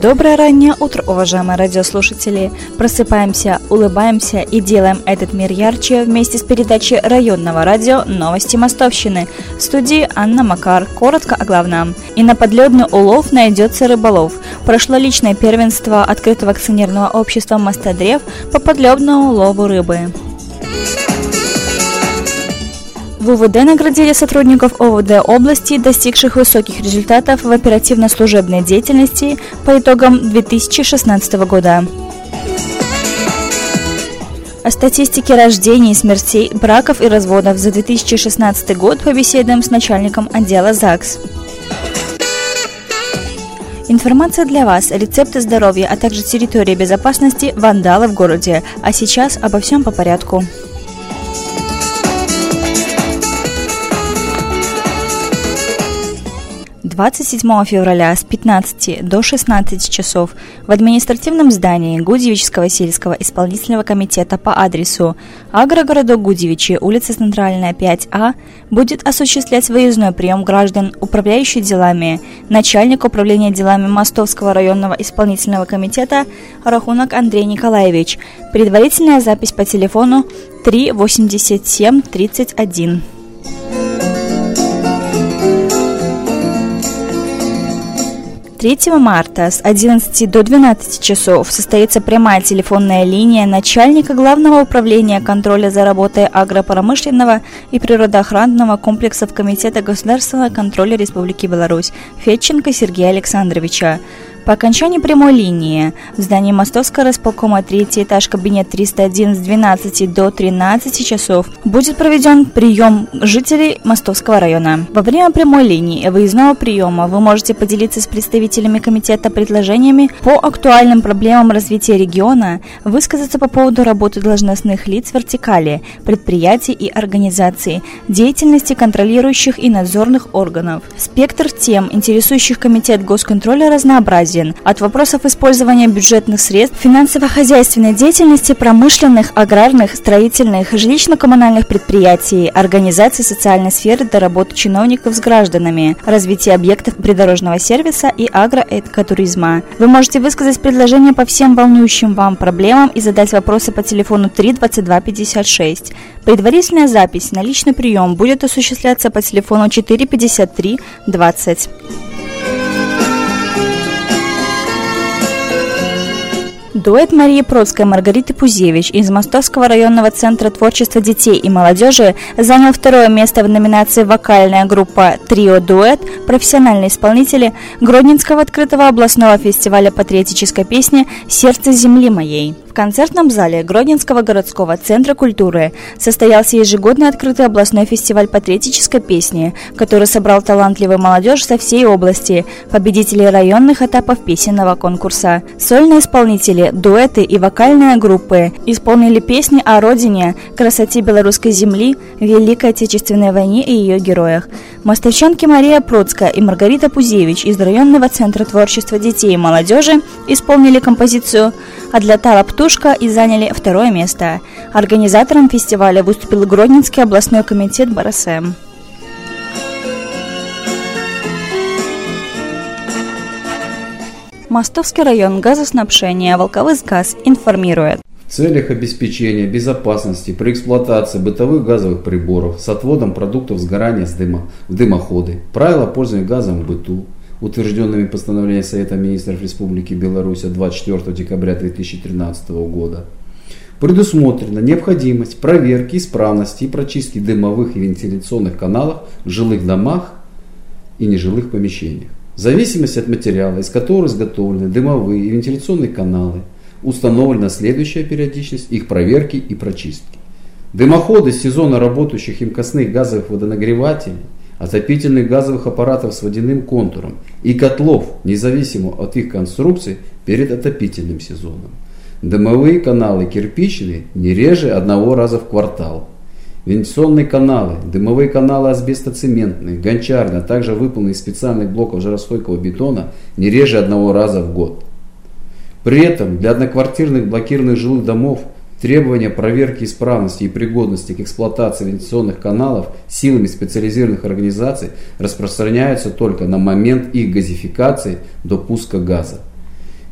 Доброе раннее утро, уважаемые радиослушатели! Просыпаемся, улыбаемся и делаем этот мир ярче вместе с передачей районного радио «Новости Мостовщины». В студии Анна Макар. Коротко о главном. И на подледный улов найдется рыболов. Прошло личное первенство открытого акционерного общества «Мостодрев» по подледному улову рыбы. В УВД наградили сотрудников ОВД области, достигших высоких результатов в оперативно-служебной деятельности по итогам 2016 года. О статистике рождений, смертей, браков и разводов за 2016 год побеседуем с начальником отдела ЗАГС. Информация для вас, рецепты здоровья, а также территория безопасности вандалы в городе. А сейчас обо всем по порядку. 27 февраля с 15 до 16 часов в административном здании Гудзевичского сельского исполнительного комитета по адресу Агрогородок Гудзевичи, улица Центральная, 5А, будет осуществлять выездной прием граждан, управляющий делами, начальник управления делами Мостовского районного исполнительного комитета Рахунок Андрей Николаевич. Предварительная запись по телефону 387 31. 3 марта с 11 до 12 часов состоится прямая телефонная линия начальника Главного управления контроля за работой агропромышленного и природоохранного комплексов Комитета государственного контроля Республики Беларусь Федченко Сергея Александровича. По окончании прямой линии в здании Мостовского располкома 3 этаж, кабинет 301 с 12 до 13 часов будет проведен прием жителей Мостовского района. Во время прямой линии выездного приема вы можете поделиться с представителями комитета предложениями по актуальным проблемам развития региона, высказаться по поводу работы должностных лиц вертикали, предприятий и организаций, деятельности контролирующих и надзорных органов. Спектр тем, интересующих комитет госконтроля, разнообразен. От вопросов использования бюджетных средств, финансово-хозяйственной деятельности, промышленных, аграрных, строительных, жилищно-коммунальных предприятий, организаций социальной сферы до работы чиновников с гражданами, развития объектов придорожного сервиса и агроэкотуризма. Вы можете высказать предложения по всем волнующим вам проблемам и задать вопросы по телефону 3 22 56. Предварительная запись на личный прием будет осуществляться по телефону 4 53 20. Дуэт Марии Процкой и Маргариты Пузевич из Мостовского районного центра творчества детей и молодежи занял второе место в номинации «Вокальная группа Трио Дуэт. Профессиональные исполнители» Гродненского открытого областного фестиваля патриотической песни «Сердце земли моей». В концертном зале Гродненского городского центра культуры состоялся ежегодный открытый областной фестиваль патриотической песни, который собрал талантливую молодежь со всей области, победителей районных этапов песенного конкурса. Сольные исполнители, дуэты и вокальные группы исполнили песни о родине, красоте белорусской земли, Великой Отечественной войне и ее героях. Мостовчанки Мария Процкая и Маргарита Пузевич из районного центра творчества детей и молодежи исполнили композицию «Отлетала птушка» и заняли второе место. Организатором фестиваля выступил Гродненский областной комитет БРСМ. Мостовский район газоснабжения «Волковысгаз» информирует. В целях обеспечения безопасности при эксплуатации бытовых газовых приборов с отводом продуктов сгорания в дымоходы, правила пользования газом в быту, утвержденными постановлением Совета министров Республики Беларусь от 24 декабря 2013 года, предусмотрена необходимость проверки исправности и прочистки дымовых и вентиляционных каналов в жилых домах и нежилых помещениях. В зависимости от материала, из которого изготовлены дымовые и вентиляционные каналы, установлена следующая периодичность их проверки и прочистки. Дымоходы с сезонно работающих емкостных газовых водонагревателей, отопительных газовых аппаратов с водяным контуром и котлов, независимо от их конструкции, перед отопительным сезоном. Дымовые каналы кирпичные не реже одного раза в квартал. Вентиляционные каналы, дымовые каналы асбестоцементные, гончарные, а также выполненные из специальных блоков жаростойкого бетона не реже одного раза в год. При этом для одноквартирных блокированных жилых домов требования проверки исправности и пригодности к эксплуатации вентиляционных каналов силами специализированных организаций распространяются только на момент их газификации до пуска газа.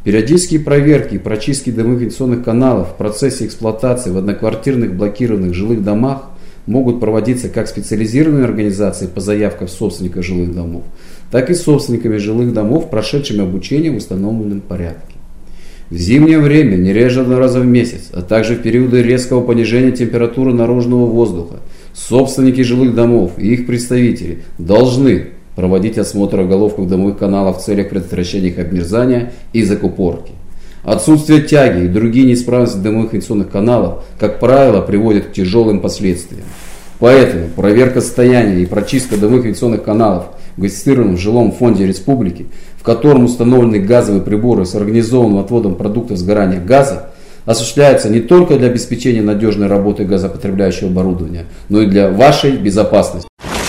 Периодические проверки и прочистки дымовых вентиляционных каналов в процессе эксплуатации в одноквартирных блокированных жилых домах могут проводиться как специализированными организациями по заявкам собственников жилых домов, так и собственниками жилых домов, прошедшими обучение в установленном порядке. В зимнее время, не реже 1 раза в месяц, а также в периоды резкого понижения температуры наружного воздуха, собственники жилых домов и их представители должны проводить осмотр оголовков дымовых каналов в целях предотвращения их обмерзания и закупорки. Отсутствие тяги и другие неисправности дымовых вентиляционных каналов, как правило, приводят к тяжелым последствиям. Поэтому проверка состояния и прочистка дымовых вентиляционных каналов в государственном жилом фонде республики, в котором установлены газовые приборы с организованным отводом продуктов сгорания газа, осуществляется не только для обеспечения надежной работы газопотребляющего оборудования, но и для вашей безопасности.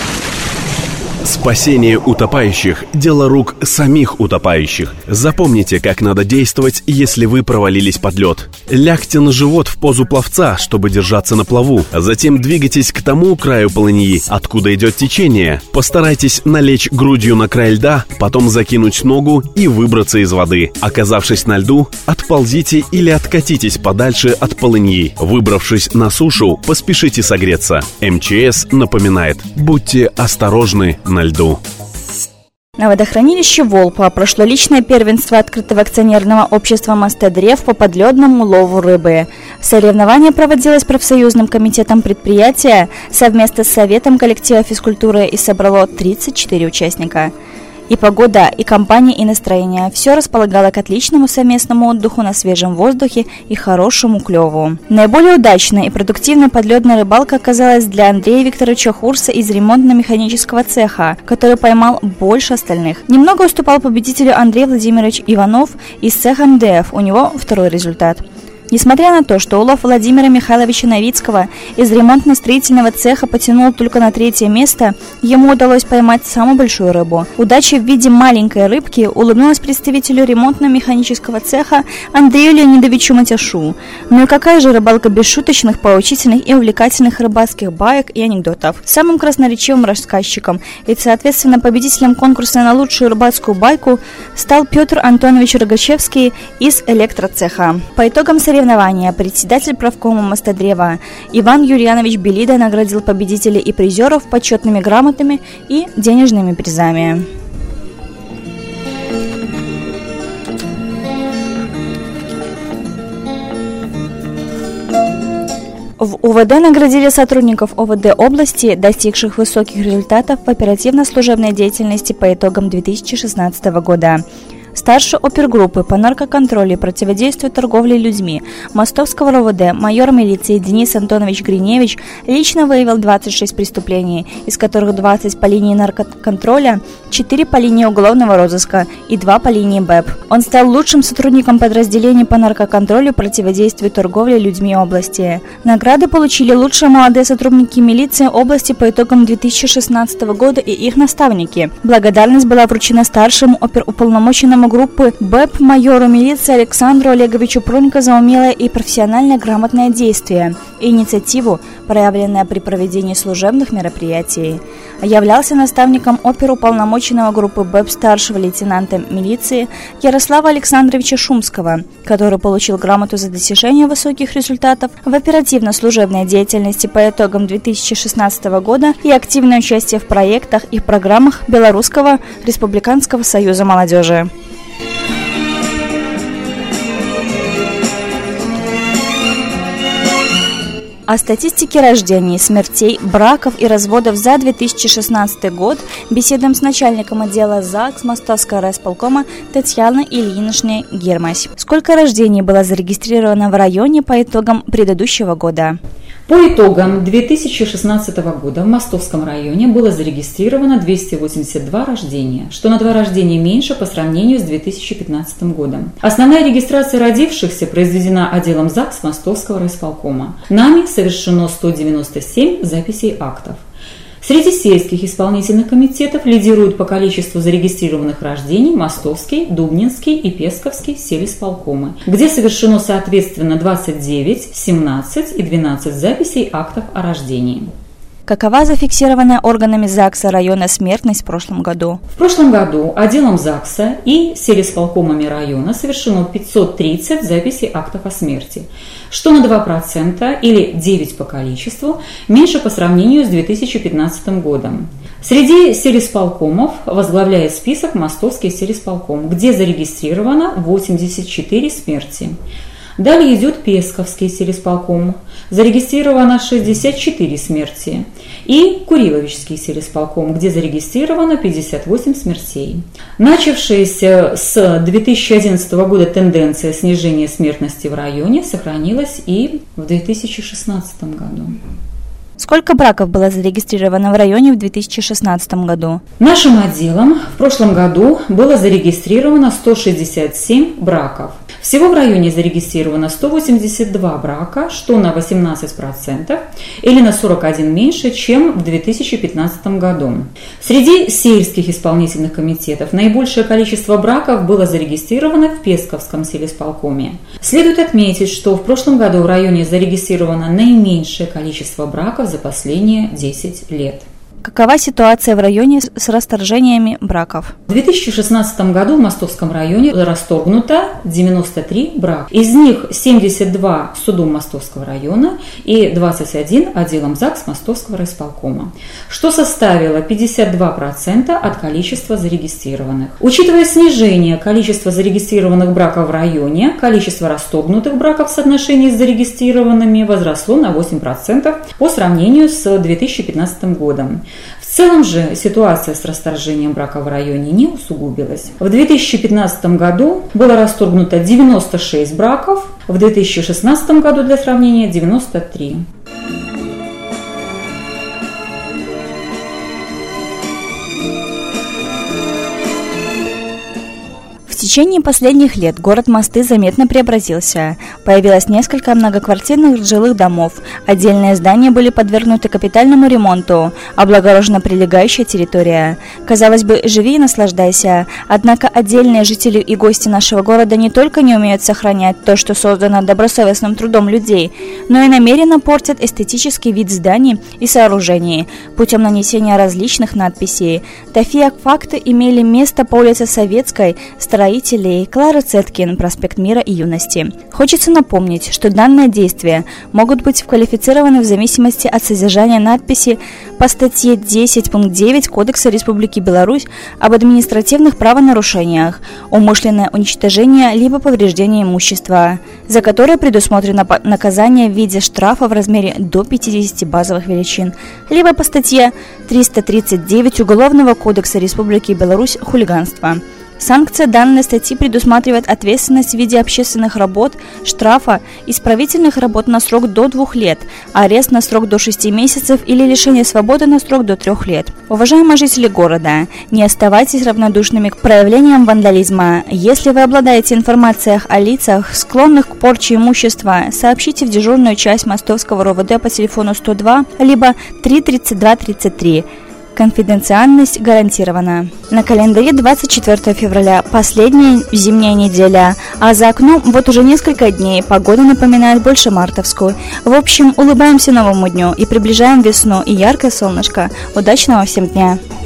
Спасение утопающих – дело рук самих утопающих. Запомните, как надо действовать, если вы провалились под лед. Лягте на живот в позу пловца, чтобы держаться на плаву. Затем двигайтесь к тому краю полыньи, откуда идет течение. Постарайтесь налечь грудью на край льда, потом закинуть ногу и выбраться из воды. Оказавшись на льду, отползите или откатитесь подальше от полыньи. Выбравшись на сушу, поспешите согреться. МЧС напоминает: будьте осторожны на льду. На водохранилище Волпа прошло личное первенство открытого акционерного общества «Мостодрев» по подледному лову рыбы. Соревнование проводилось профсоюзным комитетом предприятия совместно с Советом коллектива физкультуры и собрало 34 участника. И погода, и компания, и настроение – все располагало к отличному совместному отдыху на свежем воздухе и хорошему клеву. Наиболее удачной и продуктивной подледная рыбалка оказалась для Андрея Викторовича Хурса из ремонтно-механического цеха, который поймал больше остальных. Немного уступал победителю Андрей Владимирович Иванов из цеха МДФ, у него второй результат. Несмотря на то, что улов Владимира Михайловича Новицкого из ремонтно-строительного цеха потянул только на 3-е место, ему удалось поймать самую большую рыбу. Удача в виде маленькой рыбки улыбнулась представителю ремонтно-механического цеха Андрею Леонидовичу Матяшу. Ну и какая же рыбалка без шуточных, поучительных и увлекательных рыбацких баек и анекдотов. Самым красноречивым рассказчиком и, соответственно, победителем конкурса на лучшую рыбацкую байку стал Петр Антонович Рогачевский из электроцеха. По итогам соревнования председатель правкома Мостодрева Иван Юрьянович Белида наградил победителей и призеров почетными грамотами и денежными призами. В УВД наградили сотрудников ОВД области, достигших высоких результатов в оперативно-служебной деятельности по итогам 2016 года. Старший опергруппы по наркоконтролю и противодействию торговле людьми Мостовского РОВД майор милиции Денис Антонович Гриневич лично выявил 26 преступлений, из которых 20 по линии наркоконтроля, 4 по линии уголовного розыска и 2 по линии БЭП. Он стал лучшим сотрудником подразделения по наркоконтролю и противодействию торговле людьми области. Награды получили лучшие молодые сотрудники милиции области по итогам 2016 года и их наставники. Благодарность была вручена старшему оперуполномоченному группы БЭП майору милиции Александру Олеговичу Пронько за умелое и профессионально грамотное действие и инициативу, проявленное при проведении служебных мероприятий. Являлся наставником оперуполномоченного группы БЭП старшего лейтенанта милиции Ярослава Александровича Шумского, который получил грамоту за достижение высоких результатов в оперативно-служебной деятельности по итогам 2016 года и активное участие в проектах и программах Белорусского республиканского союза молодежи. О статистике рождений, смертей, браков и разводов за 2016 год беседуем с начальником отдела ЗАГС Мостовского райисполкома Татьяной Ильиничной Гермась. Сколько рождений было зарегистрировано в районе по итогам предыдущего года? По итогам 2016 года в Мостовском районе было зарегистрировано 282 рождения, что на 2 рождения меньше по сравнению с 2015 годом. Основная регистрация родившихся произведена отделом ЗАГС Мостовского райисполкома. Нами совершено 197 записей актов. Среди сельских исполнительных комитетов лидируют по количеству зарегистрированных рождений Мостовский, Дубнинский и Песковский сельисполкомы, где совершено соответственно 29, 17 и 12 записей актов о рождении. Какова зафиксированная органами ЗАГСа района смертность в прошлом году? В прошлом году отделом ЗАГСа и сельисполкомами района совершено 530 записей актов о смерти, что на 2% или 9 по количеству меньше по сравнению с 2015 годом. Среди сельисполкомов возглавляет список Мостовский сельисполком, где зарегистрировано 84 смерти. Далее идет Песковский сельисполком, зарегистрировано 64 смерти, и Куриловичский сельисполком, где зарегистрировано 58 смертей. Начавшаяся с 2011 года тенденция снижения смертности в районе сохранилась и в 2016 году. Сколько браков было зарегистрировано в районе в 2016 году? Нашим отделом в прошлом году было зарегистрировано 167 браков. Всего в районе зарегистрировано 182 брака, что на 18% или на 41 меньше, чем в 2015 году. Среди сельских исполнительных комитетов наибольшее количество браков было зарегистрировано в Песковском сельисполкоме. Следует отметить, что в прошлом году в районе зарегистрировано наименьшее количество браков за последние 10 лет. Какова ситуация в районе с расторжениями браков? В 2016 году в Мостовском районе расторгнуто 93 брака. Из них 72 судом Мостовского района и 21 отделом ЗАГС Мостовского райисполкома, что составило 52% от количества зарегистрированных. Учитывая снижение количества зарегистрированных браков в районе, количество расторгнутых браков в соотношении с зарегистрированными возросло на 8% по сравнению с 2015 годом. В целом же ситуация с расторжением брака в районе не усугубилась. В 2015 году было расторгнуто 96 браков, в 2016 году, для сравнения, 93. В течение последних лет город Мосты заметно преобразился. Появилось несколько многоквартирных жилых домов. Отдельные здания были подвергнуты капитальному ремонту, облагорожена прилегающая территория. Казалось бы, живи и наслаждайся. Однако отдельные жители и гости нашего города не только не умеют сохранять то, что создано добросовестным трудом людей, но и намеренно портят эстетический вид зданий и сооружений путем нанесения различных надписей. Такие факты имели место по улице Советской, строителей Клары Цеткин, проспект Мира и Юности. Хочется напомнить, что данные действия могут быть квалифицированы в зависимости от содержания надписи по статье 10 пункт 9 Кодекса Республики Беларусь об административных правонарушениях, умышленное уничтожение либо повреждение имущества, за которое предусмотрено наказание в виде штрафа в размере до 50 базовых величин, либо по статье 339 Уголовного кодекса Республики Беларусь хулиганство. Санкция данной статьи предусматривает ответственность в виде общественных работ, штрафа, исправительных работ на срок до 2 лет, арест на срок до 6 месяцев или лишение свободы на срок до 3 лет. Уважаемые жители города, не оставайтесь равнодушными к проявлениям вандализма. Если вы обладаете информацией о лицах, склонных к порче имущества, сообщите в дежурную часть Мостовского РОВД по телефону 102 либо 33233. Конфиденциальность гарантирована. На календаре 24 февраля, последняя зимняя неделя, а за окном вот уже несколько дней погода напоминает больше мартовскую. В общем, улыбаемся новому дню и приближаем весну и яркое солнышко. Удачного всем дня!